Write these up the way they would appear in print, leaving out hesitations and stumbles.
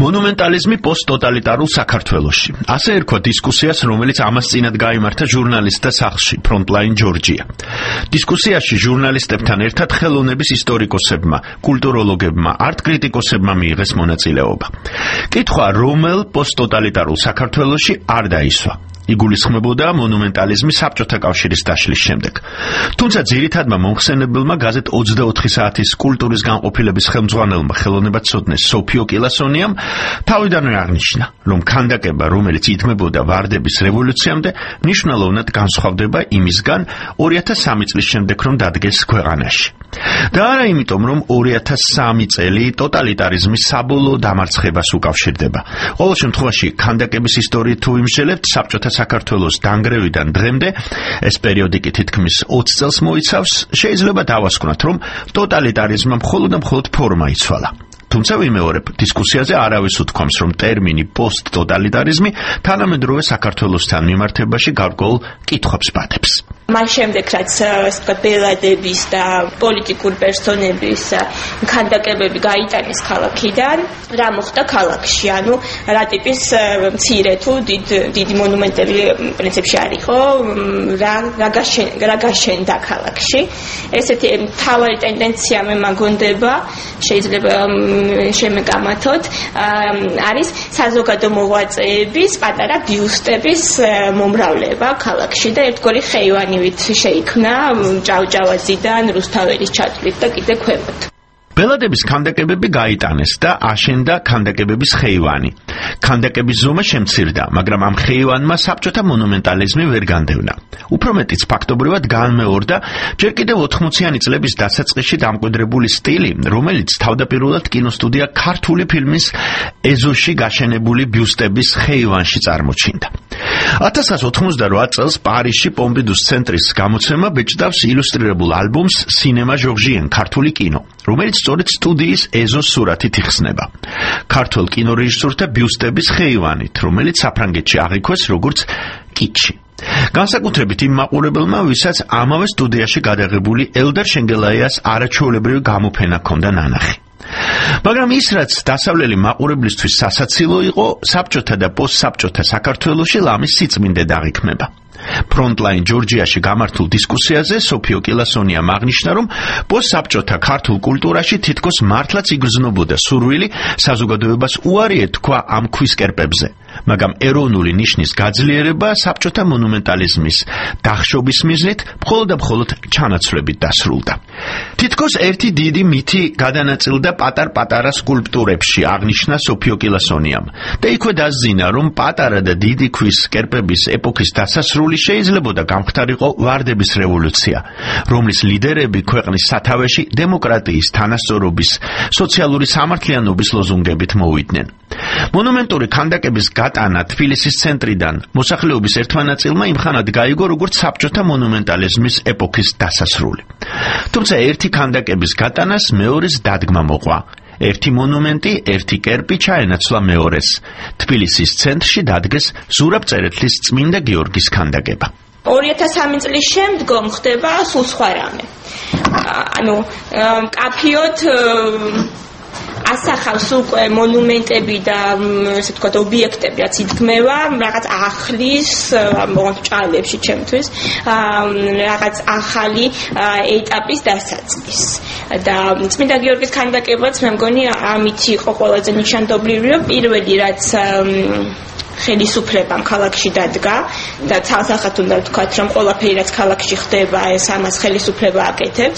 მონუმენტალიზმი პოსტტოტალიტარულ საქართველოში. ასე ერქვა დისკუსიას, რომელიც ამას წინათ გაიმართა ჟურნალისტთა სახლში, Frontline Georgia. დისკუსიაში ჟურნალისტებთან ერთად ხელოვნების ისტორიკოსებმა, კულტუროლოგებმა, არტ-კრიტიკოსებმა მიიღეს მონაწილეობა. კითხვა, რომელ პოსტტოტალიტარულ საქართველოში არ დაისვა. იგულისხმებოდა მონუმენტალიზმი საბჭოთა კავშირის დაშლის შემდეგ. თუმცა ძირითადმა მომხსენებელმა გაზეთ 24 საათის კულტურის განყოფილების ხელმძღვანელმა ხელოვნებაცოდნე სოფიო კილასონიამ თავიდანვე აღნიშნა, რომ ქანდაკება, რომელიც ითმებოდა ვარდების რევოლუციამდე, მნიშვნელოვნად განსხვავდება იმისგან 2003 წლის შემდეგ, რომ დადგეს ქვეყანაში. და არა იმიტომ, რომ 2003 წელი ტოტალიტარიზმის საბოლოო დამარცხებას უკავშირდება. ყოველ შემთხვევაში, ქანდაკების ისტორიით თუ ვიმსჯელებთ, საბჭოთა საქართველოს დანგრევიდან დღემდე, ეს პერიოდი კი თითქმის 20 წელს მოიცავს, შეიძლება დავასკვნათ, რომ ტოტალიტარიზმმა მხოლოდ და მხოლოდ ფორმა იცვალა. თუმცა ვიმეორებ, დისკუსიაზე არავის უთქვამს, რომ ტერმინი პოსტტოტალიტარიზმი თანამედროვე საქართველოსთან მიმართებაში გარკვეულ კითხვებს პატებს. მას შემდეგ, რაც ბელადების და პოლიტიკური პერსონების ქანდაკებები გაიტანეს ქალაქიდან, რა მოხდა ქალაქში, ანუ რა ტიპის მცირე თუ დიდი მონუმენტები პრინციპში არ იყო, რა გაშენდა ქალაქში. ესეთი მთავარი ტენდენცია მე მაგონდება, შეიძლება შემეკამათოთ, არის საზოგადო მოღვაწეების პატარა ბიუსტების მომრავლება ქალაქში და ერთგვარი ხეივანივით შეიქმნა ჭავჭავაზიდან რუსთაველის ჩათვლით და კიდე ქვემოთ. ბელადების ქანდაკებები გაიტანეს და აშენდა ქანდაკებების ხეივანი. ქანდაკების ზომა შემცირდა, მაგრამ ამ ხეივანმა საბჭოთა მონუმენტალიზმი ვერ განდევნა. უფრო მეტიც ფაქტობრივად განმეორდა ჯერ კიდევ 80-იანი წლების დასაწყისში დამკვიდრებული სტილი, რომელიც თავდაპირველად კინოსტუდია ქართული ფილმის ეზოში გაშენებული ბიუსტების ხეივანში წარმოჩინდა. 1988 წელს პარიზში პომპიდუს ცენტრის გამოცემა ბეჭდავს ილუსტრირებულ ალბომს „სინემა ჟორჟიან ქართული კინო“, რომელიც სწორედ სტუდიის ეზოს სურათით იხსნება. ქართულ კინორეჟისორთა ბიუსტების ხეივანით, რომელიც საფრანგეთში აღიქვეს როგორც კიჩი. განსაკუთრებით იმ მაყურებელმა, ვისაც ამავე სტუდიაში გადაღებული ელდარ შენგელაიას არაჩვეულებრივი გამოფენა ჰქონდა ნანახი. მაგრამ ის, რაც დასავლელი მაყურებლისთვის სასაცილო იყო, საბჭოთა და პოსტსაბჭოთა საქართველოში ლამის სიწმინდე აღიქმება. Frontline Georgia-ში გამართულ დისკუსიაზე სოფიო კილასონიამ აღნიშნა, რომ პოსტსაბჭოთა ქართულ კულტურაში თითქოს მართლაც იგრძნობოდა სურვილი საზოგადოებას უარი ეთქვა ამ ქვის კერპებზე, მაგრამ ეროვნული ნიშნის გაძლიერება საბჭოთა მონუმენტალიზმის დახშობის მიზნით მხოლოდ და მხოლოდ ჩანაცვლებით დასრულდა. თითქოს ერთი დიდი მითი გადანაწილდა პატარ-პატარა სკულპტურებში, აღნიშნა სოფიო კილასონიამ და იქვე დასძინა, რომ პატარა და დიდი ქვის კერპების ეპოქის დასასრული შეიძლებოდა გამხდარიყო ვარდების რევოლუცია, რომლის ლიდერები ქვეყნის სათავეში დემოკრატიის, თანასწორობის, სოციალური სამართლიანობის ლოზუნგებით მოვიდნენ. მონუმენტური ქანდაკების გატანა თბილისის ცენტრიდან მოსახლეობის ერთმანაწილმა იმხანად გაიგო, როგორც საბჭოთა მონუმენტალიზმის ეპოქის დასასრული. თუმცა ერთი ქანდაკების გატანას მეორეს დადგმა მოყვა. ერთი მონუმენტი, ერთი კერპი ჩაენაცვლა მეორეს. თბილისის ცენტრში დადგეს ზურაბ წერეთლის წმინდა გიორგის ქანდაკება. 2003 წლის შემდგომ ხდება სულ სხვა რამე. ანუ კაფიოთ ასახავს უკვე მონუმენტები და ესე ვთქვათ ობიექტები, რაც იდგმება რაღაც ახლის ჭალებში ჩემთვის რაღაც ახალი ეტაპის დასაწყის. და წმინდა გიორგის ქანდაკებაც მე მგონი ამით იყო ყველაზე ნიშანდობლივი, რომ პირველი რაც ხელისუფლებამ ქალაქში დადგა და ცალსახად უნდა ვთქვათ, რომ ყველაფერი რაც ქალაქში ხდება, ეს ამას ხელისუფლება აკეთებს.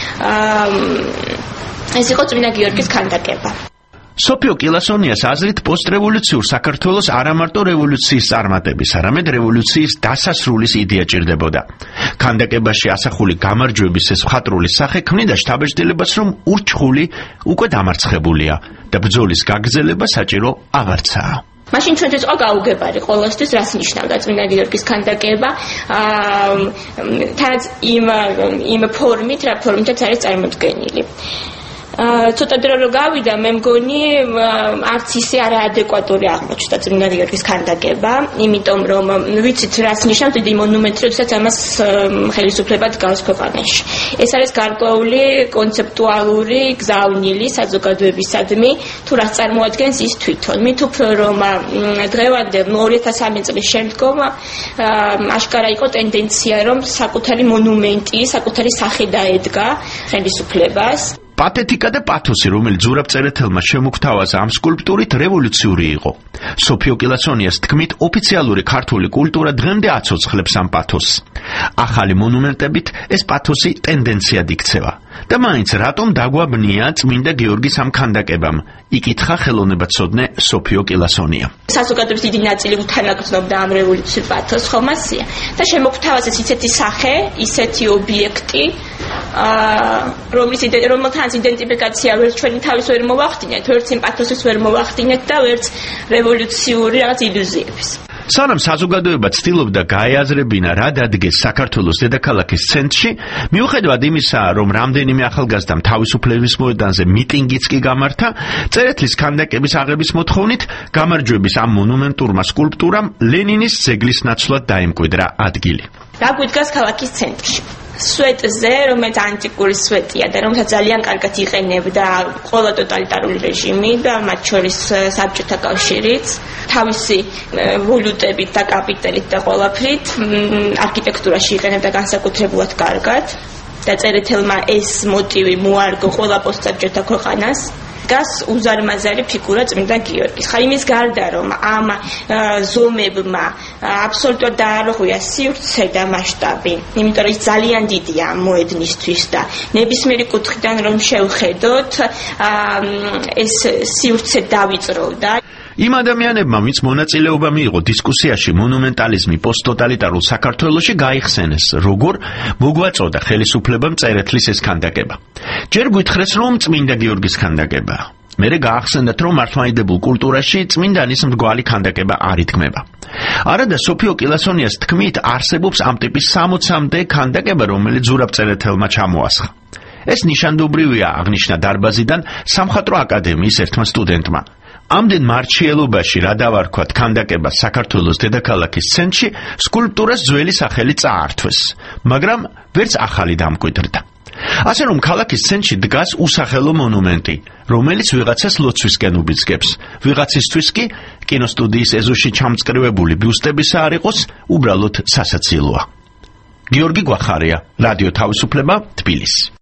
ეს იყო წმინდა გიორგის ქანდაკება. სოფიო კილასონიას აზრით პოსტრევოლუციურ საქართველოს არა მარტო რევოლუციის წარმატების, არამედ რევოლუციის დასასრულის იდეა ჭირდებოდა. ქანდაკებაში ასახული გამარჯვების ეს მხატვრული სახე ქმნიდა შთაბეჭდილებას, რომ ურჩხული უკვე დამარცხებულია და ბრძოლის გაგრძელება საჭირო აღარცაა. მაშინ ჩვენთვის იყო გაუგებარი ყოველთვის, რას ნიშნავდა წმინდა გიორგის ქანდაკება, თანაც იმ ფორმით, რა ფორმითაც არის წარმოდგენილი. ცოტა დრო რო გავიდა, მე მგონი არც ისე არაადეკვატური აღმოჩნდა წმინდა გიორგის ქანდაკება, იმიტომ რომ ვიცით რას ნიშნავს დიდი მონუმენტი, როდესაც ამას ხელისუფლება დგას ქვეყანაში. ეს არის გარკვეული კონცეპტუალური გზავნილი საზოგადოებისადმი, თუ რას წარმოადგენს ის თვითონ. მით უფრო რომ დღევანდელ 2003 წლის შემდგომ აშკარა იყო ტენდენცია, რომ საკუთარი მონუმენტი, საკუთარი სახე დაედგა ხელისუფლებას. პათეტიკა და პათოსი, რომელიც ზურაბწერეთელმა შემოგთავაზა ამ სკულპტურით, რევოლუციური იყო. სოფიო კილასონიას თქმით, ოფიციალური ქართული კულტურა დღემდე აცოცხლებს ამ პათოსს. ახალი მონუმენტებით ეს პათოსი ტენდენციად იქცევა. და მაინც რატომ დაგვაბნია წმინდა გიორგის ამ ქანდაკებამ? იკითხა ხელოვნებაცოდნე სოფიო კილასონია. საზოგადოების დიდი ნაწილი უთანაგრძნობდა ამ რევოლუციურ პათოსს, ხომ ასეა? და შემოგთავაზეს ისეთი სახე, ისეთი ობიექტი, რომელთან იდენტიფიკაცია ვერც ჩვენი თავის ვერ მოვახდინეთ, ვერც იმ პათოსის ვერ მოვახდინეთ და ვერც რევოლუციური რაღაც ილუზიების. სანამ საზოგადოება ცდილობდა გაეაზრებინა რა დადგეს საქართველოს დედაქალაქის ცენტრში, მიუხედავად იმისა, რომ რამდენიმე ახალგაზრდამ თავისუფლების მოედანზე მიტინგიც კი გამართა, წერეთლის ქანდაკების აღების მოთხოვნით გამარჯვების ამ მონუმენტურმა სკულპტურამ ლენინის ძეგლის ნაცვლად დაემკვიდრა ადგილი. რა გვიდგას ქალაქის ცენტრში? სვეტზე, რომელიც ანტიკური სვეტია და რომელსაც ძალიან კარგად იყენებდა ყველა ტოტალიტარული რეჟიმი და მათ შორის საბჭოთა კავშირიც, თავისი ვალუტებით და კაპიტალით და ყველაფრით არქიტექტურაში იყენებდა განსაკუთრებულად კარგად და წერეთელმა ეს მოტივი მოარგო ყველა პოსტსაბჭოთა ქვეყანას. გას უზარმაზარი ფიგურა წმინდა გიორგის. ხა იმის გარდა რომ ამ ზომებმა აბსოლუტურად დაარღვია სივრცე და მასშტაბი, იმიტომ რომ ის ძალიან დიდია ამ მოედნისთვის და ნებისმიერი კუთხიდან რომ შევხედოთ, ეს სივრცე დავიწროვდა. იმ ადამიანებმა, ვინც მონაწილეობა მიიღო დისკუსიაში მონუმენტალიზმი პოსტტოტალიტარულ საქართველოში, გაიხსენეს, როგორ მოგვაწოდა ხელისუფლებამ წერეთლის ეს ქანდაკება. ჯერ გითხრეს, რომ წმინდა გიორგის ქანდაკებაა. მერე გაახსენდათ, რომ მართლმადიდებულ კულტურაში წმინდანის მრგვალი ქანდაკება არ იდგმება. არადა სოფიო კილასონიას თქმით, არსებობს ამ ტიპის 60-მდე ქანდაკება, რომელიც ზურაბწერეთელმა ჩამოასხა. ეს ნიშანდობრივია, აღნიშნა დარბაზიდან სამხატვრო აკადემიის ერთმა სტუდენტმა. ამდენ მარჩიელობაში რა დავარქვათ ქანდაკებას საქართველოს დედაქალაქის ცენტრში, სკულპტურას ძველი სახელი წაართვეს, მაგრამ ვერც ახალი დამკვიდრდა. ასე რომ ქალაქის ცენტრში დგას უსახელო მონუმენტი, რომელიც ვიღაცას ლოცვისკენ უბიძგებს, ვიღაცისთვის კი კინოსტუდიის ეზოში ჩამწკრივებული ბიუსტებისა არ იყოს, უბრალოდ სასაცილოა. გიორგი გვახარია, რადიო თავისუფლება, თბილისი.